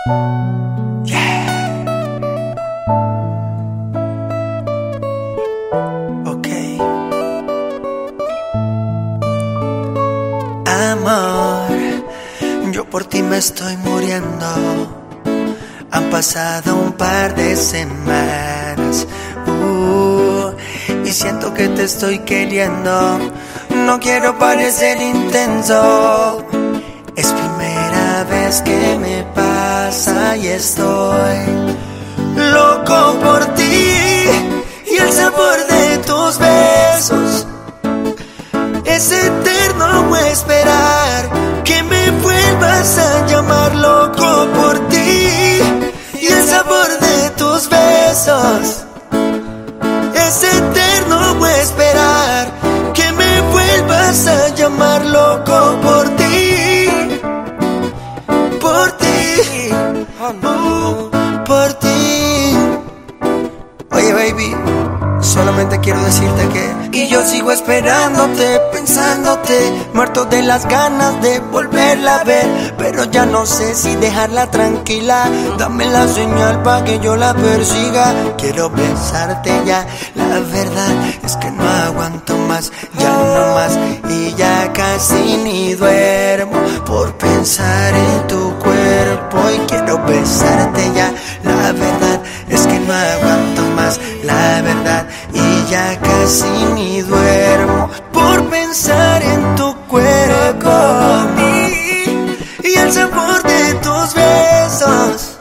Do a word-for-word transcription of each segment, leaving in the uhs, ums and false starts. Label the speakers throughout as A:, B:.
A: Yeah. Ok. Amor, yo por ti me estoy muriendo. Han pasado un par de semanas uh, y siento que te estoy queriendo. No quiero parecer intenso. Es primera vez que me pasa y estoy loco por ti. Y el sabor de tus besos es eterno esperar que me vuelvas a llamar. Loco por ti. Y el sabor de tus besos es eterno esperar que me vuelvas a llamar. Loco por ti, por ti, oh, por ti. Oye baby, solamente quiero decirte que y yo sigo esperándote, pensándote, muerto de las ganas de volverla a ver, pero ya no sé si dejarla tranquila. Dame la señal pa' que yo la persiga. Quiero besarte ya, la verdad es que no aguanto más, ya no más. Y ya casi ni duermo por pensar en tu cuerpo. Y quiero besarte ya, la verdad es que no aguanto más, la verdad. Y ya casi ni duermo por pensar en tu cuerpo. Y el sabor de tus besos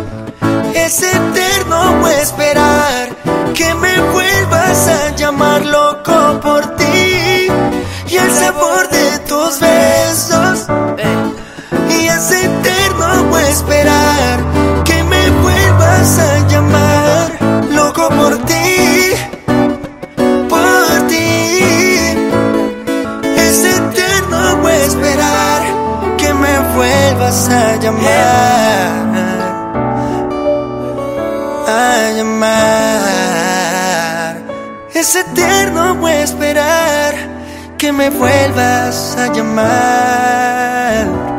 A: es eterno esperar que me vuelvas a llamar. Loco por ti. Y el sabor de tus besos y es eterno esperar que me vuelvas a llamar. Loco por ti, por ti. Es eterno esperar que me vuelvas a llamar, a llamar. Es eterno esperar que me vuelvas a llamar.